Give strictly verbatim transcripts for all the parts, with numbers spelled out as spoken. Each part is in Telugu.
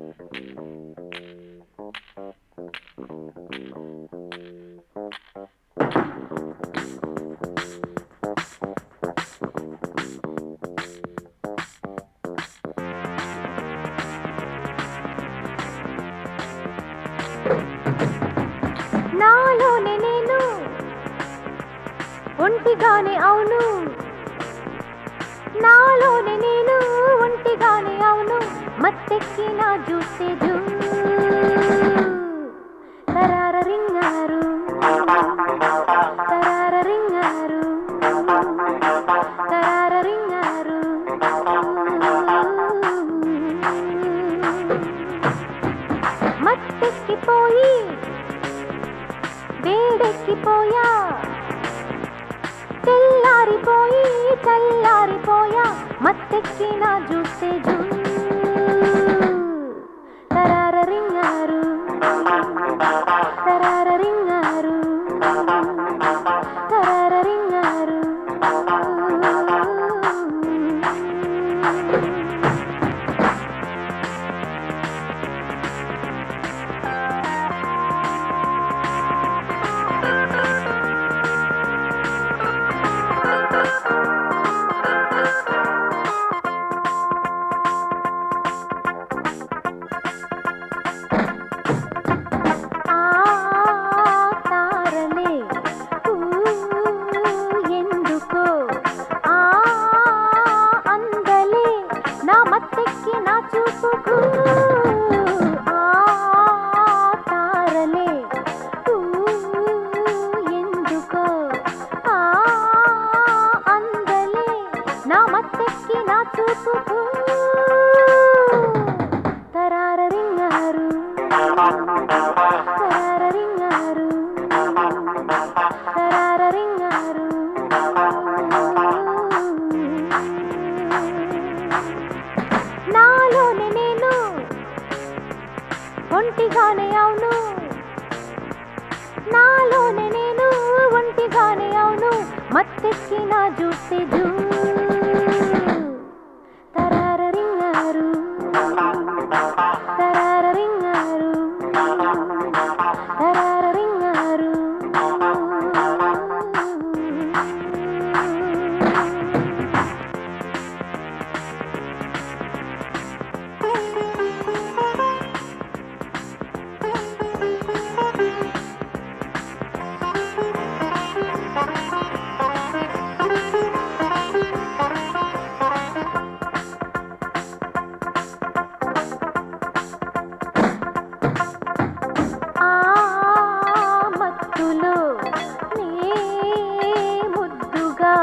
నాలోనే నేను ఒంటిగానే అవును, నాలోనే నేను ఒంటిగానే అవును, మత్తెక్కి నా చూస్తే జూ తరార రింగారు తరార రింగారు తరార రింగారు. మత్తెక్కిపోయి వేడెక్కిపోయా, తెల్లారిపోయి చల్లారిపోయా, మత్తెక్కి నా చూస్తే జూ తరార రింగారు తరార రింగారు తరార రింగారు. మత్తెక్కి నా చూపుకు ఆ తారలే ఎందుకో ఆ అందలే, నా మత్తెక్కి నా చూపుకు తరార రింగారు తరార రింగారు తరార రింగారు. నాలోనే నేను ఒంటిగానే అవును, నాలోనే నేను ఒంటిగానే అవును, మత్తెక్కి నా చూస్తే జూ తరార రింగారు తరార రింగారు తరార రింగారు. మత్తులో నే ముద్దుగా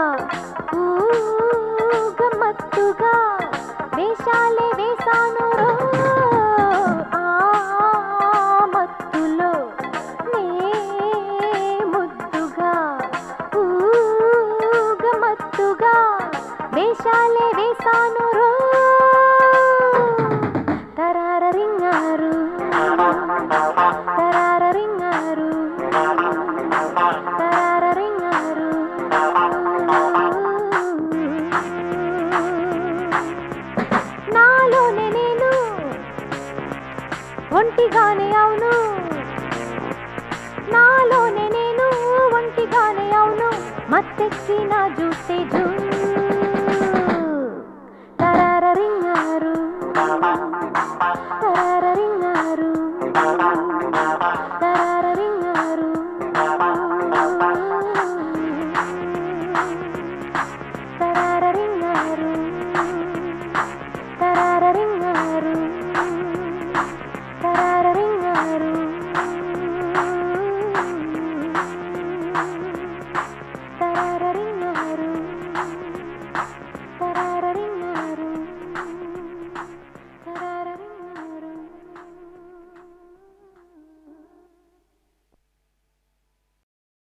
ఊగ మత్తుగా వేషాలే వేసాను రో, ఆ మత్తులో నే ముద్దుగా ఊగ మత్తుగా వేషాలే వేసాను రో.